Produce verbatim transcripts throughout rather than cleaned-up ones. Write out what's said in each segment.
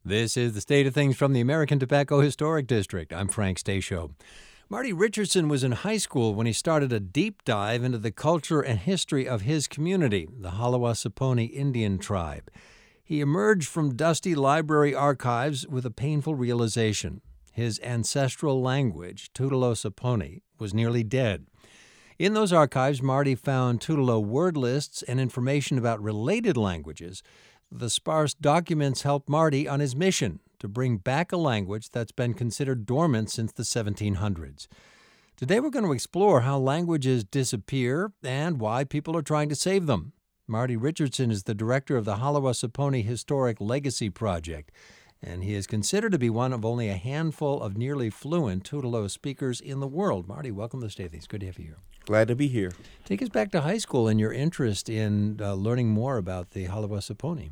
This is the State of Things from the American Tobacco Historic District. I'm Frank Stasio. Marty Richardson was in high school when he started a deep dive into the culture and history of his community, the Haliwa-Saponi Indian tribe. He emerged from dusty library archives with a painful realization. His ancestral language, Tutelo-Saponi, was nearly dead. In those archives, Marty found Tutelo word lists and information about related languages. The sparse documents helped Marty on his mission to bring back a language that's been considered dormant since the seventeen hundreds. Today we're going to explore how languages disappear and why people are trying to save them. Marty Richardson is the director of the Haliwa-Saponi Historic Legacy Project, and he is considered to be one of only a handful of nearly fluent Tutelo speakers in the world. Marty, welcome to the State of Things. Good to have you here. Glad to be here. Take us back to high school and your interest in uh, learning more about the Haliwa-Saponi.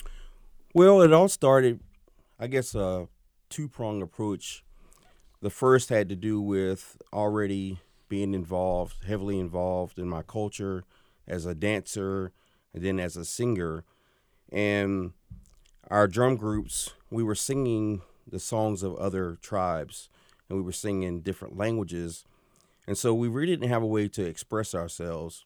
Well, it all started, I guess, a two-pronged approach. The first had to do with already being involved, heavily involved in my culture as a dancer and then as a singer. And our drum groups, we were singing the songs of other tribes, and we were singing different languages. And so we really didn't have a way to express ourselves.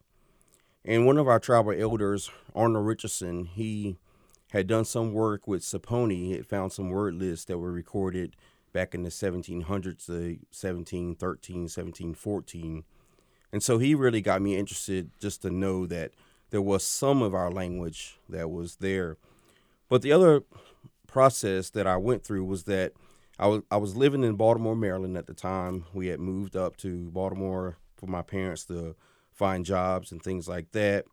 And one of our tribal elders, Arnold Richardson, he had done some work with Saponi. He had found some word lists that were recorded back in the seventeen hundreds, the seventeen thirteen, seventeen fourteen. And so he really got me interested just to know that there was some of our language that was there. But the other process that I went through was that I was I was living in Baltimore, Maryland at the time. We had moved up to Baltimore for my parents to find jobs and things like that.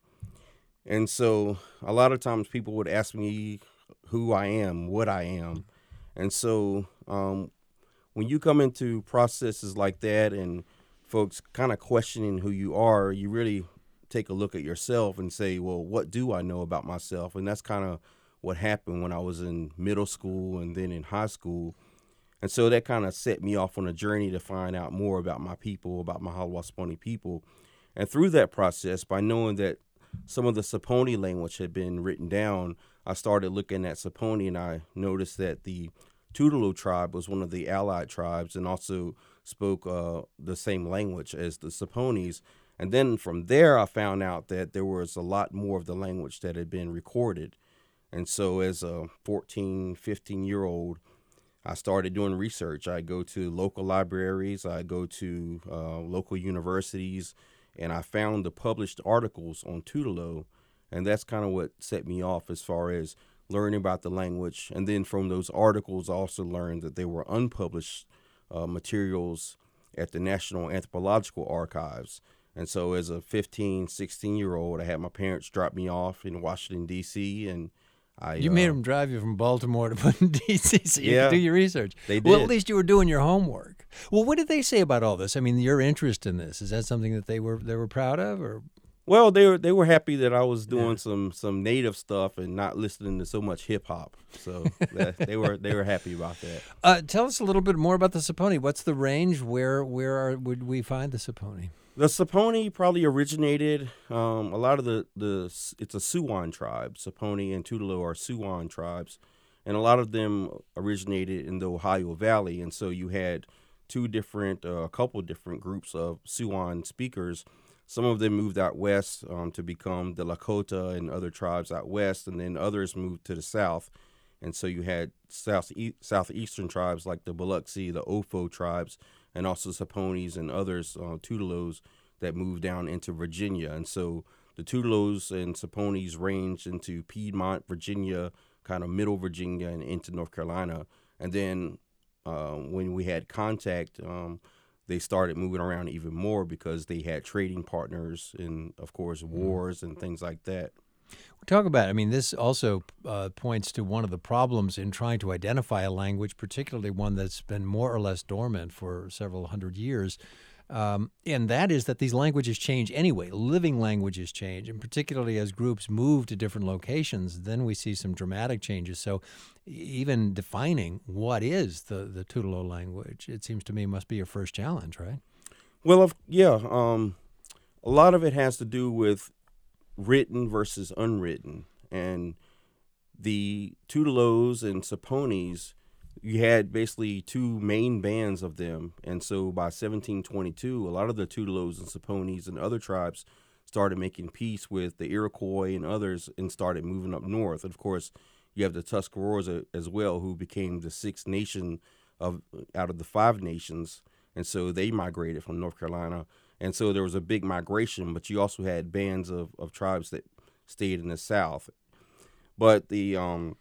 And so a lot of times people would ask me who I am, what I am. And so um, when you come into processes like that and folks kind of questioning who you are, you really take a look at yourself and say, well, what do I know about myself? And that's kind of what happened when I was in middle school and then in high school. And so that kind of set me off on a journey to find out more about my people, about my Haliwa-Saponi people. And through that process, by knowing that some of the Saponi language had been written down, I started looking at Saponi, and I noticed that the Tutelo tribe was one of the allied tribes and also spoke uh, the same language as the Saponis. And then from there, I found out that there was a lot more of the language that had been recorded. And so as a fourteen, fifteen-year-old, I started doing research. I go to local libraries, I go to uh, local universities, and I found the published articles on Tutelo, and that's kind of what set me off as far as learning about the language. And then from those articles, I also learned that there were unpublished uh, materials at the National Anthropological Archives. And so as a fifteen, sixteen-year-old, I had my parents drop me off in Washington, D C, and I, You uh, made them drive you from Baltimore to put in D C so you Yeah, could do your research. they Well, did. at least you were doing your homework. Well, what did they say about all this? I mean, your interest in this, is that something that they were they were proud of? Or Well, they were they were happy that I was doing Yeah. some some native stuff and not listening to so much hip hop. So that, they were they were happy about that. Uh, tell us a little bit more about the Saponi. What's the range? Where where are, would we find the Saponi? The Saponi probably originated. Um, a lot of the the it's a Siouan tribe. Saponi and Tutelo are Siouan tribes, and a lot of them originated in the Ohio Valley. And so you had two different, uh, a couple different groups of Siouan speakers. Some of them moved out west um, to become the Lakota and other tribes out west, and then others moved to the south. And so you had south e- southeastern tribes like the Biloxi, the Ofo tribes, and also Saponis and others, uh, Tutelos, that moved down into Virginia. And so the Tutelos and Saponis ranged into Piedmont, Virginia, kind of middle Virginia, and into North Carolina. And then uh, when we had contact, um, they started moving around even more because they had trading partners and, of course, wars and things like that. We talk about, I mean, this also uh, points to one of the problems in trying to identify a language, particularly one that's been more or less dormant for several hundred years. Um, and that is that these languages change anyway. Living languages change, and particularly as groups move to different locations, then we see some dramatic changes. So even defining what is the, the Tutelo language, it seems to me must be your first challenge, right? Well, of, yeah, um, a lot of it has to do with written versus unwritten. And the Tutelos and Saponis, you had basically two main bands of them. And so by seventeen twenty-two, a lot of the Tutelos and Saponis and other tribes started making peace with the Iroquois and others and started moving up north. And of course, you have the Tuscaroras as well, who became the sixth nation of out of the five nations. And so they migrated from North Carolina. And so there was a big migration, but you also had bands of, of tribes that stayed in the South. But the um,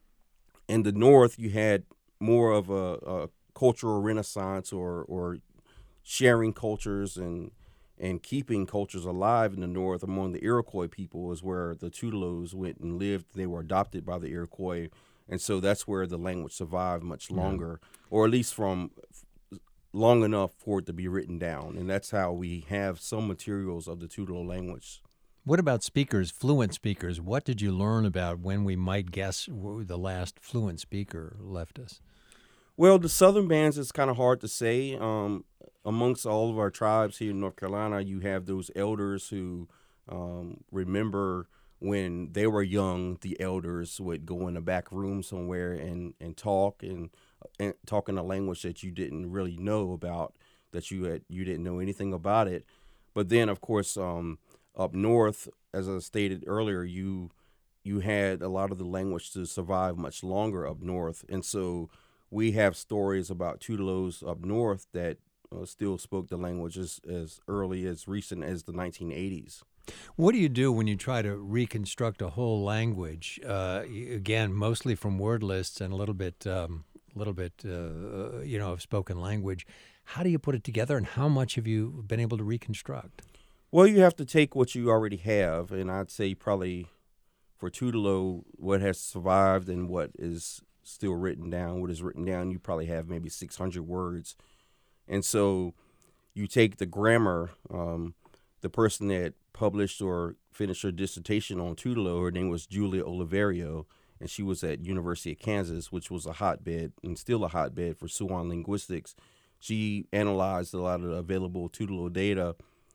in the North, you had more of a, a cultural renaissance or or sharing cultures and and keeping cultures alive in the North among the Iroquois people is where the Tutelos went and lived. They were adopted by the Iroquois. And so that's where the language survived much longer, yeah. or at least from long enough for it to be written down. And that's how we have some materials of the Tutelo language. What about speakers, fluent speakers? What did you learn about when we might guess the last fluent speaker left us? Well, the Southern bands, it's kind of hard to say. Um, amongst all of our tribes here in North Carolina, you have those elders who um, remember when they were young, the elders would go in a back room somewhere and, and talk and, and talk in a language that you didn't really know about, that you had you didn't know anything about it. But then, of course, um, up north, as I stated earlier, you you had a lot of the language to survive much longer up north. And so we have stories about Tutelos up north that uh, still spoke the language as, as early as recent as the nineteen eighties. What do you do when you try to reconstruct a whole language? Uh, again, mostly from word lists and a little bit, um, little bit, uh, you know, of spoken language. How do you put it together, and how much have you been able to reconstruct? Well, you have to take what you already have, and I'd say probably for Tutelo, what has survived and what is still written down, what is written down, you probably have maybe six hundred words. And so you take the grammar, um, the person that published or finished her dissertation on Tutelo, her name was Julia Oliverio, and she was at University of Kansas, which was a hotbed and still a hotbed for Siouan linguistics. She analyzed a lot of the available Tutelo data.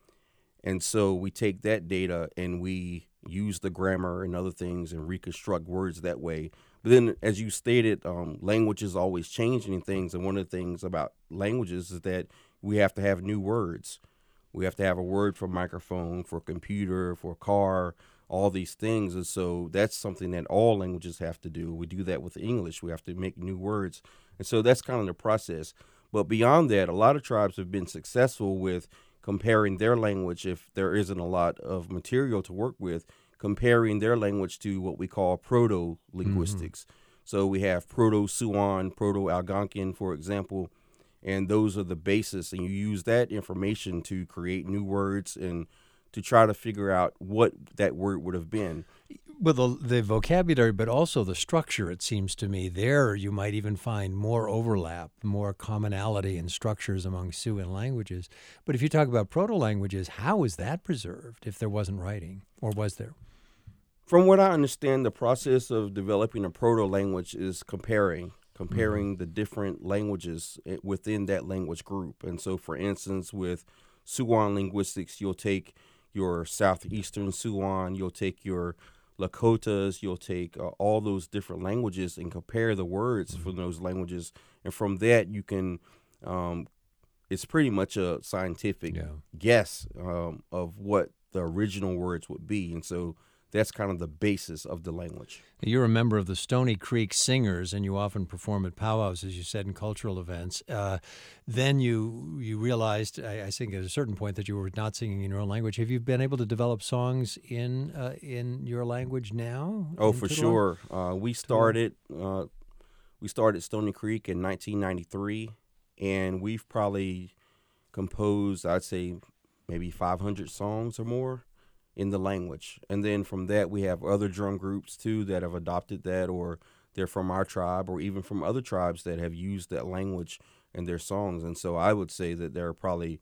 And so we take that data and we use the grammar and other things and reconstruct words that way. But then, as you stated, um, language is always changing things. And one of the things about languages is that we have to have new words. We have to have a word for microphone, for computer, for car, all these things. And so that's something that all languages have to do. We do that with English. We have to make new words. And so that's kind of the process. But beyond that, a lot of tribes have been successful with comparing their language, if there isn't a lot of material to work with, comparing their language to what we call proto-linguistics. Mm-hmm. So we have Proto-Siouan, Proto-Algonquin, for example, and those are the basis. And you use that information to create new words and to try to figure out what that word would have been. Well, the, the vocabulary, but also the structure, it seems to me. There you might even find more overlap, more commonality in structures among Siouan languages. But if you talk about proto-languages, how is that preserved if there wasn't writing, or was there? From what I understand, the process of developing a proto-language is comparing, comparing mm-hmm. the different languages within that language group. And so, for instance, with Siouan linguistics, you'll take your southeastern Siouan, you'll take your Lakotas, you'll take uh, all those different languages and compare the words mm-hmm. from those languages. And from that, you can, um, it's pretty much a scientific yeah. guess um, of what the original words would be. And so that's kind of the basis of the language. You're a member of the Stony Creek Singers, and you often perform at powwows, as you said, in cultural events. Uh, then you you realized, I, I think at a certain point, that you were not singing in your own language. Have you been able to develop songs in uh, in your language now? Oh, for Tutelo? Sure. Uh, we started uh, we started Stony Creek in nineteen ninety-three, and we've probably composed, I'd say, maybe five hundred songs or more in the language. And then from that, we have other drum groups too that have adopted that, or they're from our tribe, or even from other tribes that have used that language in their songs. And so I would say that there are probably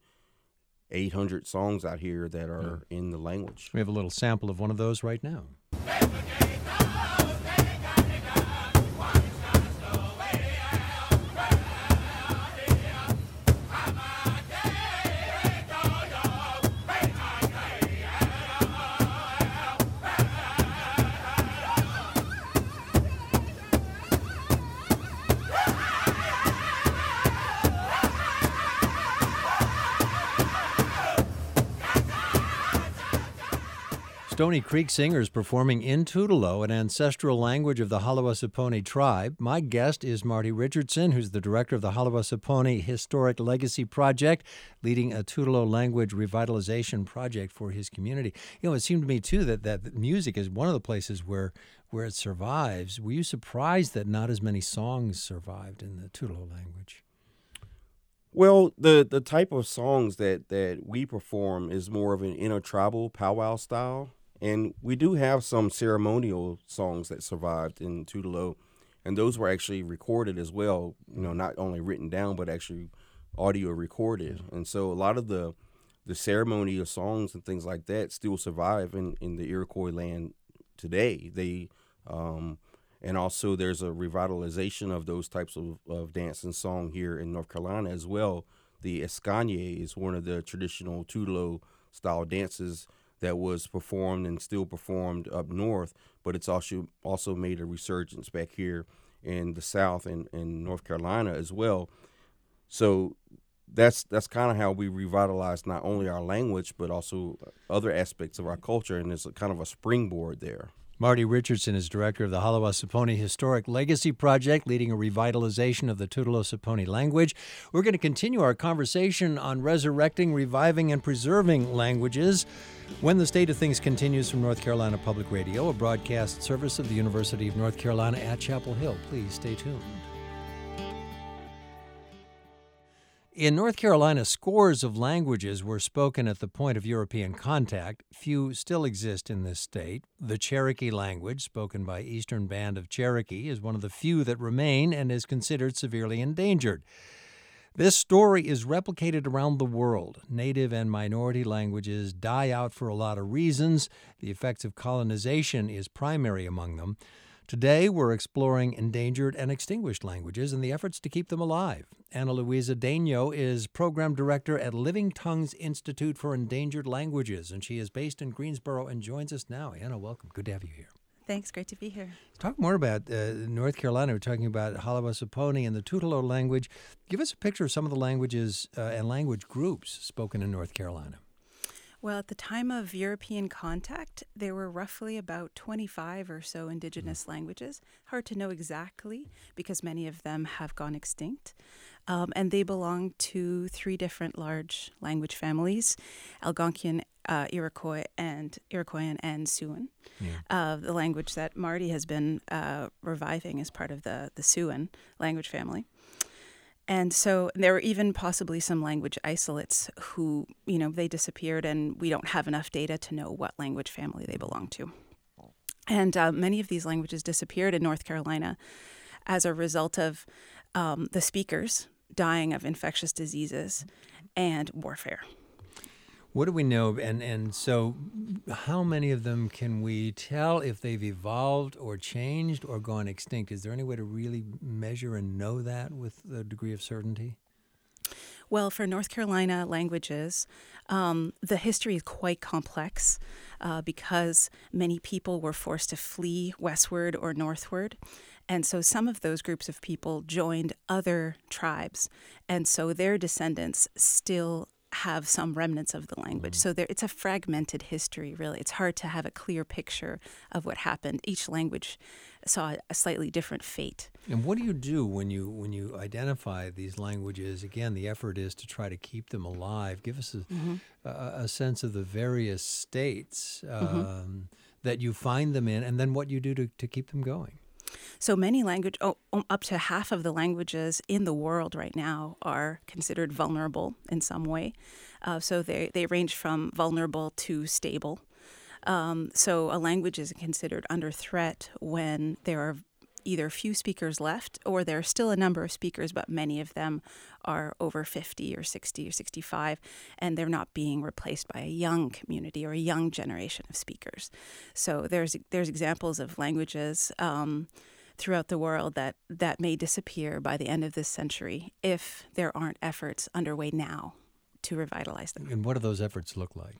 eight hundred songs out here that are yeah. in the language. We have a little sample of one of those right now. Stony Creek Singers performing in Tutelo, an ancestral language of the Haliwa-Saponi tribe. My guest is Marty Richardson, who's the director of the Haliwa-Saponi Historic Legacy Project, leading a Tutelo language revitalization project for his community. You know, it seemed to me, too, that, that music is one of the places where, where it survives. Were you surprised that not as many songs survived in the Tutelo language? Well, the, the type of songs that, that we perform is more of an intertribal powwow style. And we do have some ceremonial songs that survived in Tutelo, and those were actually recorded as well, you know, not only written down, but actually audio recorded. And so a lot of the the ceremonial songs and things like that still survive in, in the Iroquois land today. They um, and also there's a revitalization of those types of, of dance and song here in North Carolina as well. The Escanye is one of the traditional Tutelo style dances that was performed and still performed up north, but it's also also made a resurgence back here in the South and in North Carolina as well. So that's that's kind of how we revitalize not only our language, but also other aspects of our culture, and there's a kind of a springboard there. Marty Richardson is director of the Haliwa-Saponi Historic Legacy Project, leading a revitalization of the Tutelo-Saponi language. We're going to continue our conversation on resurrecting, reviving, and preserving languages when the State of Things continues from North Carolina Public Radio, a broadcast service of the University of North Carolina at Chapel Hill. Please stay tuned. In North Carolina, scores of languages were spoken at the point of European contact. Few still exist in this state. The Cherokee language, spoken by Eastern Band of Cherokee, is one of the few that remain and is considered severely endangered. This story is replicated around the world. Native and minority languages die out for a lot of reasons. The effects of colonization is primary among them. Today, we're exploring endangered and extinguished languages and the efforts to keep them alive. Ana Luisa Daño is program director at Living Tongues Institute for Endangered Languages, and she is based in Greensboro and joins us now. Ana, welcome. Good to have you here. Thanks. Great to be here. Talk more about uh, North Carolina. We're talking about Haliwa-Saponi and the Tutelo language. Give us a picture of some of the languages uh, and language groups spoken in North Carolina. Well, at the time of European contact, there were roughly about twenty-five or so indigenous mm-hmm. languages. Hard to know exactly because many of them have gone extinct. Um, and they belong to three different large language families, Algonquian, uh, Iroquois, and Iroquoian and Siouan. Yeah. Uh, the language that Marty has been uh, reviving is part of the, the Siouan language family. And so there were even possibly some language isolates who, you know, they disappeared and we don't have enough data to know what language family they belong to. And uh, many of these languages disappeared in North Carolina as a result of um, the speakers dying of infectious diseases and warfare. What do we know? And and so how many of them can we tell if they've evolved or changed or gone extinct? Is there any way to really measure and know that with a degree of certainty? Well, for North Carolina languages, um, the history is quite complex uh, because many people were forced to flee westward or northward. And so some of those groups of people joined other tribes. And so their descendants still have some remnants of the language. So there, it's a fragmented history, really. It's hard to have a clear picture of what happened. Each language saw a slightly different fate. And what do you do when you when you identify these languages? Again, the effort is to try to keep them alive. Give us a, mm-hmm. a, a sense of the various states um, mm-hmm. that you find them in, and then what you do to, to keep them going. So many language, oh, up to half of the languages in the world right now are considered vulnerable in some way. Uh, so they, they range from vulnerable to stable. Um, so a language is considered under threat when there are either few speakers left or there are still a number of speakers, but many of them are over fifty or sixty or sixty-five, and they're not being replaced by a young community or a young generation of speakers. So there's there's examples of languages um, throughout the world that, that may disappear by the end of this century if there aren't efforts underway now to revitalize them. And what do those efforts look like?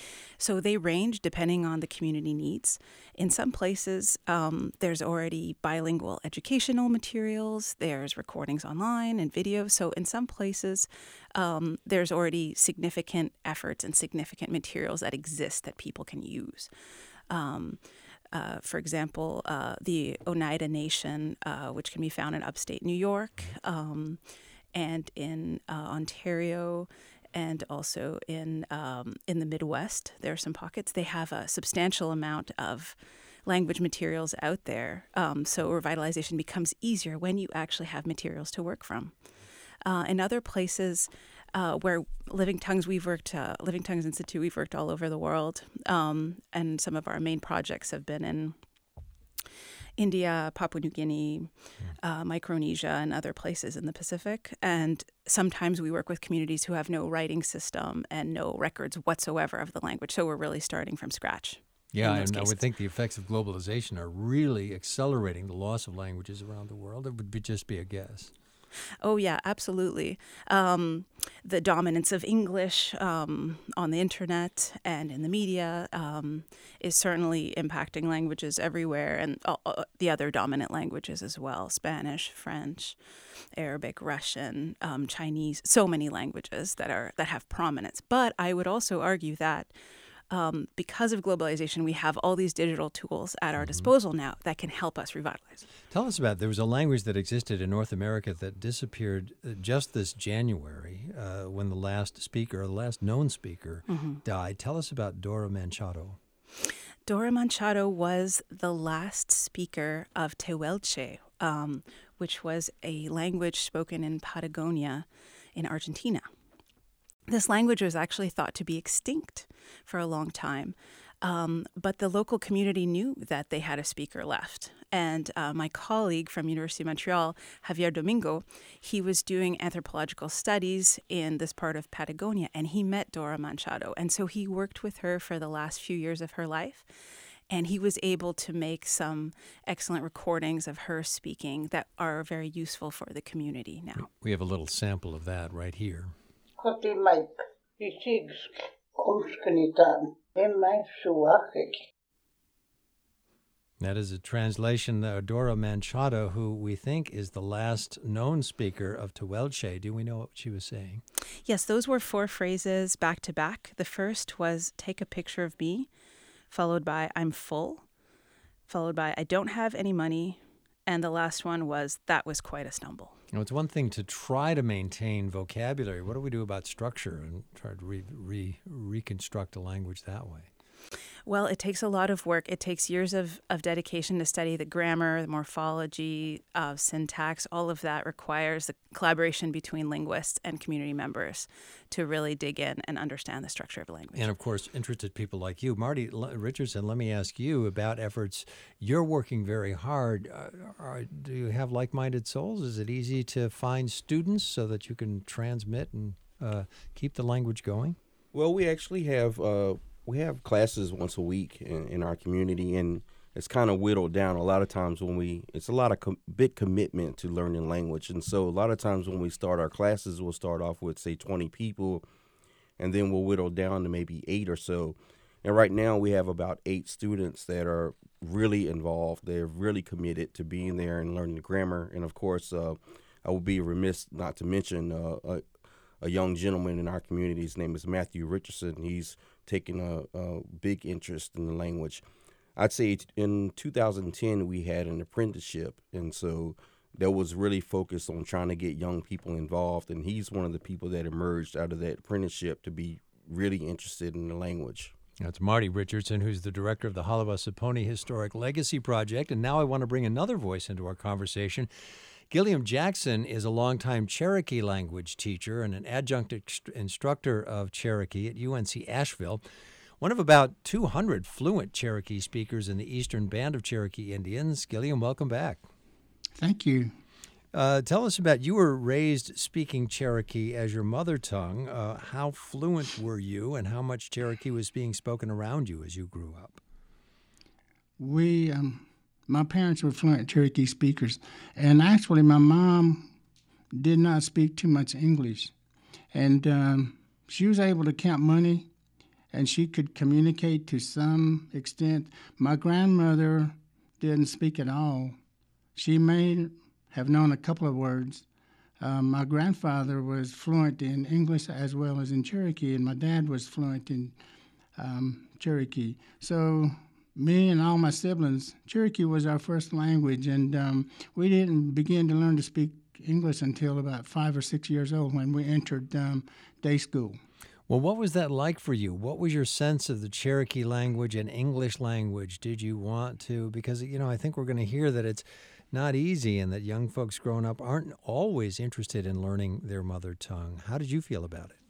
So they range depending on the community needs. In some places, um, there's already bilingual educational materials, there's recordings online and videos. So in some places, um, there's already significant efforts and significant materials that exist that people can use. Um, uh, for example, uh, the Oneida Nation, uh, which can be found in upstate New York um, and in uh, Ontario, and also in um, in the Midwest. There are some pockets. They have a substantial amount of language materials out there. Um, so revitalization becomes easier when you actually have materials to work from. Uh, in other places uh, where Living Tongues, we've worked, uh, Living Tongues Institute, we've worked all over the world. Um, and some of our main projects have been in India, Papua New Guinea, uh, Micronesia, and other places in the Pacific. And sometimes we work with communities who have no writing system and no records whatsoever of the language. So we're really starting from scratch. Yeah, and I would think the effects of globalization are really accelerating the loss of languages around the world. It would be, just be a guess. Oh, yeah, absolutely. Um, the dominance of English um, on the internet and in the media um, is certainly impacting languages everywhere, and uh, the other dominant languages as well: Spanish, French, Arabic, Russian, um, Chinese. So many languages that are that have prominence. But I would also argue that Um, because of globalization, we have all these digital tools at our mm-hmm. disposal now that can help us revitalize. Tell us about, there was a language that existed in North America that disappeared just this January uh, when the last speaker, or the last known speaker, mm-hmm. died. Tell us about Dora Manchado. Dora Manchado was the last speaker of Tehuelche, um, which was a language spoken in Patagonia in Argentina. This language was actually thought to be extinct for a long time, um, but the local community knew that they had a speaker left. And uh, my colleague from University of Montreal, Javier Domingo, he was doing anthropological studies in this part of Patagonia, and he met Dora Manchado. And so he worked with her for the last few years of her life, and he was able to make some excellent recordings of her speaking that are very useful for the community now. We have a little sample of that right here. That is a translation of Dora Manchado, who we think is the last known speaker of Tehuelche. Do we know what she was saying? Yes, those were four phrases back to back. The first was, "Take a picture of me," followed by, "I'm full," followed by, "I don't have any money," and the last one was, "That was quite a stumble." You know, it's one thing to try to maintain vocabulary. What do we do about structure and try to re, re, reconstruct a language that way? Well, it takes a lot of work. It takes years of, of dedication to study the grammar, the morphology, uh, syntax. All of that requires the collaboration between linguists and community members to really dig in and understand the structure of a language. And, of course, interested people like you. Marty Richardson, let me ask you about efforts. You're working very hard. Uh, are, do you have like-minded souls? Is it easy to find students so that you can transmit and uh, keep the language going? Well, we actually have... Uh We have classes once a week in, in our community, and it's kind of whittled down. A lot of times when we, it's a lot of com- big commitment to learning language. And so a lot of times when we start our classes, we'll start off with, say, twenty people, and then we'll whittle down to maybe eight or so. And right now we have about eight students that are really involved. They're really committed to being there and learning the grammar. And, of course, uh, I would be remiss not to mention uh, a, a young gentleman in our community. His name is Matthew Richardson. He's taking a, a big interest in the language. I'd say in two thousand ten, we had an apprenticeship, and so that was really focused on trying to get young people involved, and he's one of the people that emerged out of that apprenticeship to be really interested in the language. That's Marty Richardson, who's the director of the Haliwa-Saponi Historic Legacy Project, and now I want to bring another voice into our conversation. Gilliam Jackson is a longtime Cherokee language teacher and an adjunct ex- instructor of Cherokee at U N C Asheville, one of about two hundred fluent Cherokee speakers in the Eastern Band of Cherokee Indians. Gilliam, welcome back. Thank you. Uh, tell us about, you were raised speaking Cherokee as your mother tongue. Uh, how fluent were you, and how much Cherokee was being spoken around you as you grew up? We... Um My parents were fluent Cherokee speakers, and actually my mom did not speak too much English. And um, she was able to count money, and she could communicate to some extent. My grandmother didn't speak at all. She may have known a couple of words. Um, my grandfather was fluent in English as well as in Cherokee, and my dad was fluent in um, Cherokee. So me and all my siblings, Cherokee was our first language, and um, we didn't begin to learn to speak English until about five or six years old when we entered um, day school. Well, what was that like for you? What was your sense of the Cherokee language and English language? Did you want to? Because, you know, I think we're going to hear that it's not easy and that young folks growing up aren't always interested in learning their mother tongue. How did you feel about it?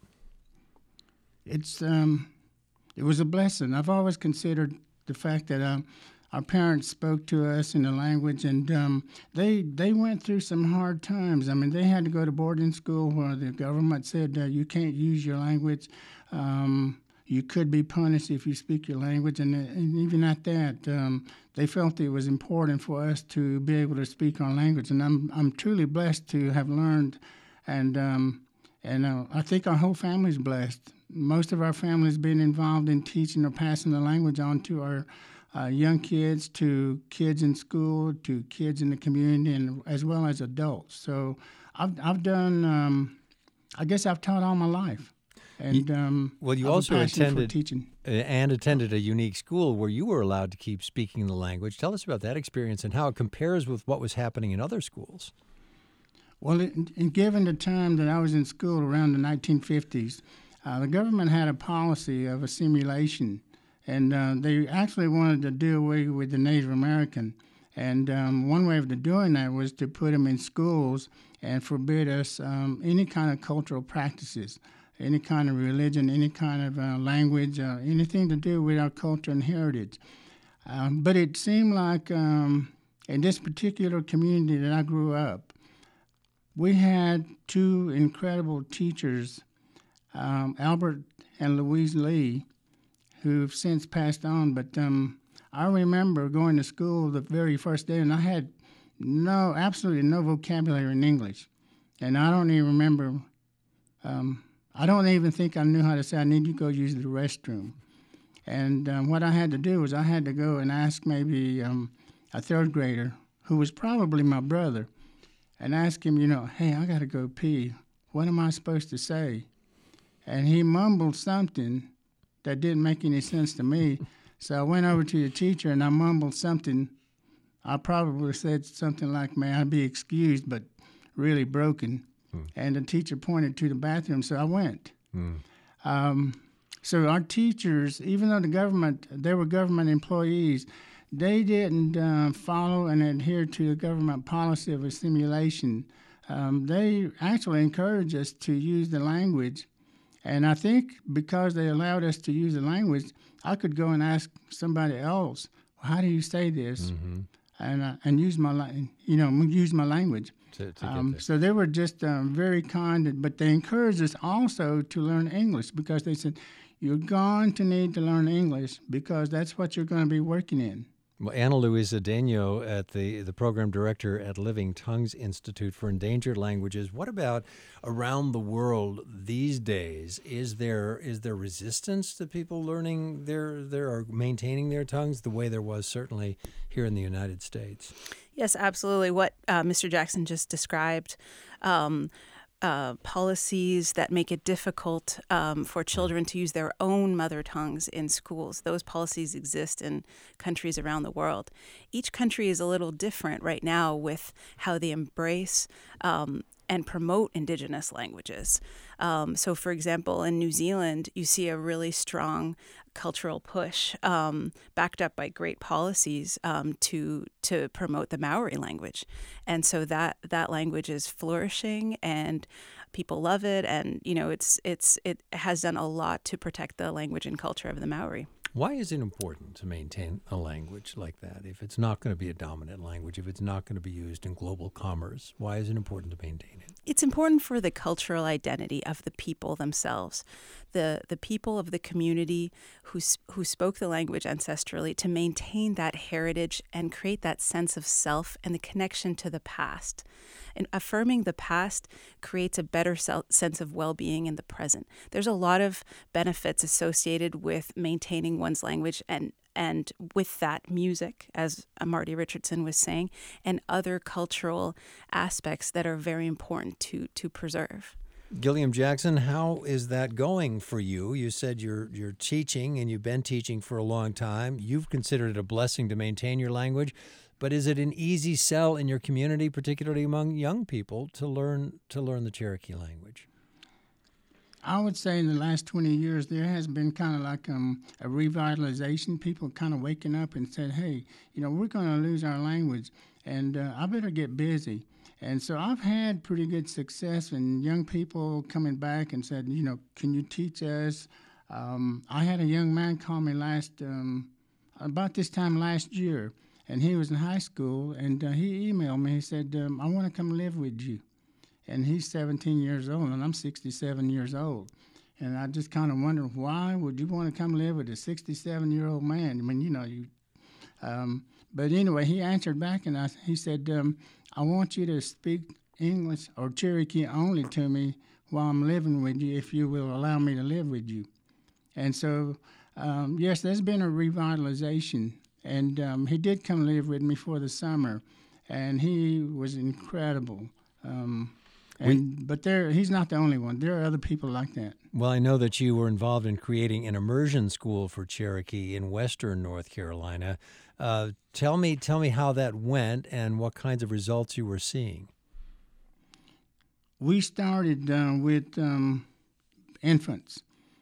It's um, it was a blessing. I've always considered the fact that um, our parents spoke to us in the language, and um, they they went through some hard times. I mean, they had to go to boarding school where the government said uh, you can't use your language. Um, you could be punished if you speak your language, and, and even at that, um, they felt it was important for us to be able to speak our language. And I'm I'm truly blessed to have learned, and um, and uh, I think our whole family's blessed. Most of our family's been involved in teaching or passing the language on to our Uh, young kids, to kids in school, to kids in the community, and as well as adults. So I've I've done. Um, I guess I've taught all my life, and um, well, you I have a also passion for attended teaching and attended a unique school where you were allowed to keep speaking the language. Tell us about that experience and how it compares with what was happening in other schools. Well, in, in given the time that I was in school around the nineteen fifties, uh, the government had a policy of assimilation. And uh, they actually wanted to do away with the Native American. And um, one way of doing that was to put them in schools and forbid us um, any kind of cultural practices, any kind of religion, any kind of uh, language, uh, anything to do with our culture and heritage. Um, but it seemed like um, in this particular community that I grew up, we had two incredible teachers, um, Albert and Louise Lee, who've since passed on. But um, I remember going to school the very first day, and I had no, absolutely no vocabulary in English. And I don't even remember, um, I don't even think I knew how to say, I need to go use the restroom. And um, what I had to do was I had to go and ask maybe um, a third grader, who was probably my brother, and ask him, you know, hey, I got to go pee. What am I supposed to say? And he mumbled something that didn't make any sense to me. So I went over to the teacher and I mumbled something. I probably said something like, may I be excused, but really broken. Hmm. And the teacher pointed to the bathroom, so I went. Hmm. Um, so our teachers, even though the government, they were government employees, they didn't uh, follow and adhere to the government policy of assimilation. Um, they actually encouraged us to use the language. And I think because they allowed us to use the language, I could go and ask somebody else, well, how do you say this? Mm-hmm. And uh, and use my, you know, use my language. To, to um, get so they were just um, very kind, but they encouraged us also to learn English because they said, you're going to need to learn English because that's what you're going to be working in. Well, Ana Luisa Daño, at the, the program director at Living Tongues Institute for Endangered Languages. What about around the world these days? Is there is there resistance to people learning their their or maintaining their tongues the way there was certainly here in the United States? Yes, absolutely. What uh, Mister Jackson just described. Um, Uh, policies that make it difficult um, for children to use their own mother tongues in schools. Those policies exist in countries around the world. Each country is a little different right now with how they embrace um, and promote indigenous languages. Um, so, for example, in New Zealand, you see a really strong cultural push um, backed up by great policies um, to to promote the Maori language. And so that that language is flourishing and people love it. And, you know, it's it's it has done a lot to protect the language and culture of the Maori. Why is it important to maintain a language like that? If it's not going to be a dominant language, if it's not going to be used in global commerce, why is it important to maintain it? It's important for the cultural identity of the people themselves, the the people of the community who who spoke the language ancestrally, to maintain that heritage and create that sense of self and the connection to the past. And affirming the past creates a better sense of well-being in the present. There's a lot of benefits associated with maintaining one's language and and with that music, as Marty Richardson was saying, and other cultural aspects that are very important to to preserve. Gilliam Jackson, how is that going for you? You said you're you're teaching, and you've been teaching for a long time. You've considered it a blessing to maintain your language, but is it an easy sell in your community, particularly among young people, to learn to learn the Cherokee language? I would say in the last twenty years, there has been kind of like um, a revitalization. People kind of waking up and said, hey, you know, we're going to lose our language, and uh, I better get busy. And so I've had pretty good success in young people coming back and said, you know, can you teach us? Um, I had a young man call me last, um, about this time last year, and he was in high school, and uh, he emailed me. He said, um, I want to come live with you. And he's seventeen years old, and I'm sixty-seven years old. And I just kind of wonder, why would you want to come live with a sixty-seven-year-old man? I mean, you know, you. Um, but anyway, he answered back, and I, he said, um, I want you to speak English or Cherokee only to me while I'm living with you, if you will allow me to live with you. And so, um, yes, there's been a revitalization. And um, he did come live with me for the summer, and he was incredible. Um, And, but there, he's not the only one. There are other people like that. Well, I know that you were involved in creating an immersion school for Cherokee in Western North Carolina. Uh, tell me, tell me how that went and what kinds of results you were seeing. We started uh, with um, infants,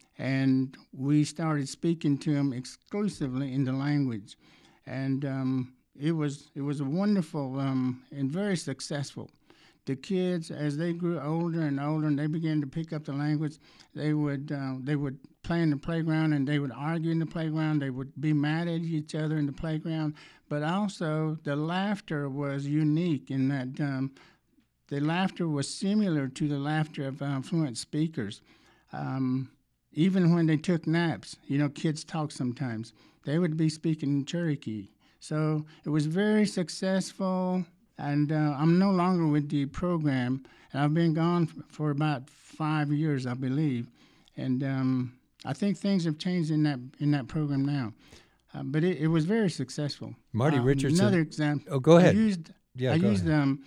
and we started speaking to them exclusively in the language, and um, it was it was a wonderful um, and very successful. The kids, as they grew older and older, and they began to pick up the language, they would uh, they would play in the playground, and they would argue in the playground. They would be mad at each other in the playground. But also, the laughter was unique in that um, the laughter was similar to the laughter of uh, fluent speakers. Um, even when they took naps, you know, kids talk sometimes. They would be speaking Cherokee. So it was very successful. And uh, I'm no longer with the program, and I've been gone f- for about five years, I believe. And um, I think things have changed in that in that program now. Uh, but it, it was very successful. Marty um, Richardson. Another example. Oh, go ahead. I used, yeah, I go used ahead. um,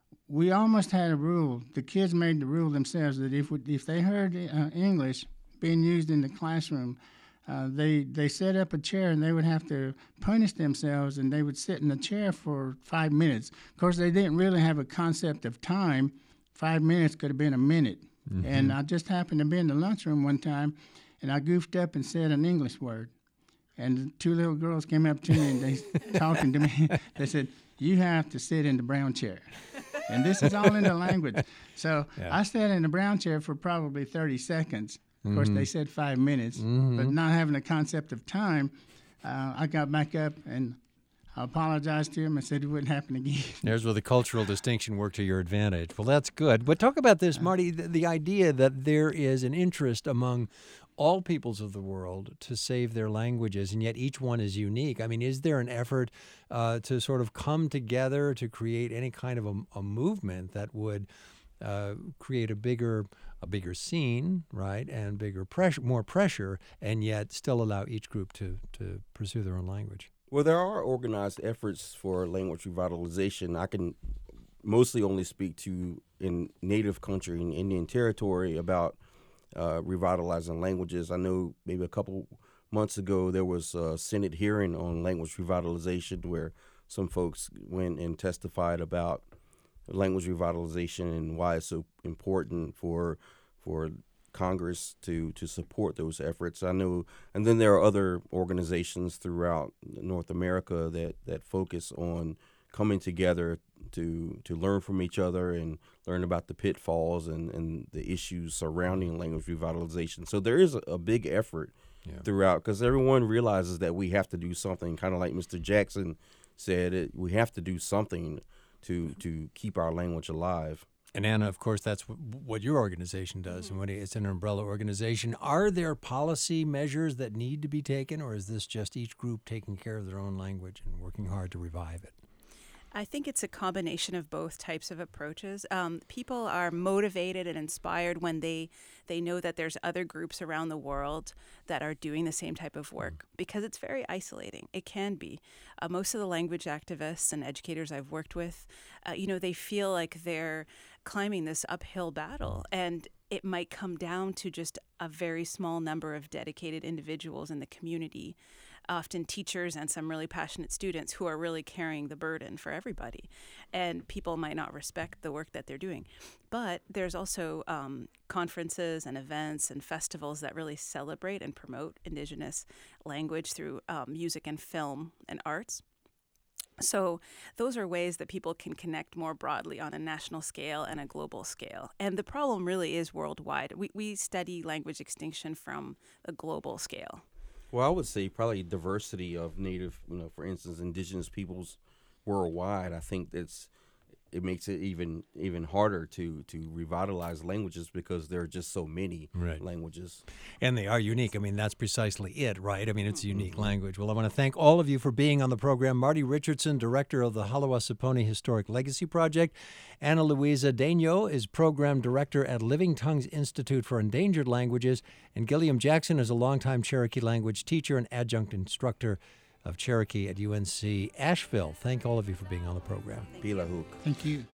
we almost had a rule. The kids made the rule themselves that if we, if they heard uh, English being used in the classroom, Uh, they they set up a chair, and they would have to punish themselves, and they would sit in the chair for five minutes. Of course, they didn't really have a concept of time. Five minutes could have been a minute. Mm-hmm. And I just happened to be in the lunchroom one time, and I goofed up and said an English word. And the two little girls came up to me, and they talking to me. They said, "You have to sit in the brown chair." And this is all in the language. So yeah. I sat in the brown chair for probably thirty seconds. Of course, mm-hmm. they said five minutes, mm-hmm. but not having a concept of time, uh, I got back up and I apologized to him and said it wouldn't happen again. There's where the cultural distinction worked to your advantage. Well, that's good. But talk about this, Marty, the, the idea that there is an interest among all peoples of the world to save their languages, and yet each one is unique. I mean, is there an effort uh, to sort of come together to create any kind of a, a movement that would uh, create a bigger a bigger scene, right, and bigger pressure, more pressure, and yet still allow each group to, to pursue their own language? Well, there are organized efforts for language revitalization. I can mostly only speak to in Native country and Indian territory about uh, revitalizing languages. I know maybe a couple months ago there was a Senate hearing on language revitalization where some folks went and testified about language revitalization and why it's so important for for Congress to to support those efforts. I know, and then there are other organizations throughout North America that, that focus on coming together to to learn from each other and learn about the pitfalls and, and the issues surrounding language revitalization. So there is a, a big effort yeah. throughout, because everyone realizes that we have to do something, kind of like Mister Jackson said, it, we have to do something to to keep our language alive. And Anna, of course, that's w- what your organization does, mm-hmm. and what it's an umbrella organization. Are there policy measures that need to be taken, or is this just each group taking care of their own language and working hard to revive it? I think it's a combination of both types of approaches. Um, people are motivated and inspired when they they know that there's other groups around the world that are doing the same type of work, mm. because it's very isolating. It can be. Uh, most of the language activists and educators I've worked with, uh, you know, they feel like they're climbing this uphill battle, and it might come down to just a very small number of dedicated individuals in the community, often teachers and some really passionate students who are really carrying the burden for everybody. And people might not respect the work that they're doing. But there's also um, conferences and events and festivals that really celebrate and promote Indigenous language through um, music and film and arts. So those are ways that people can connect more broadly on a national scale and a global scale. And the problem really is worldwide. We we study language extinction from a global scale. Well, I would say probably diversity of Native, you know, for instance, Indigenous peoples worldwide. I think that's it makes it even even harder to to revitalize languages because there are just so many right. languages. And they are unique. I mean, that's precisely it, right? I mean, it's a unique mm-hmm. language. Well, I want to thank all of you for being on the program. Marty Richardson, director of the Haliwa-Saponi Historic Legacy Project. Ana Luisa Daño is program director at Living Tongues Institute for Endangered Languages. And Gilliam Jackson is a longtime Cherokee language teacher and adjunct instructor of Cherokee at U N C Asheville. Thank all of you for being on the program. Pila Hook. Thank you.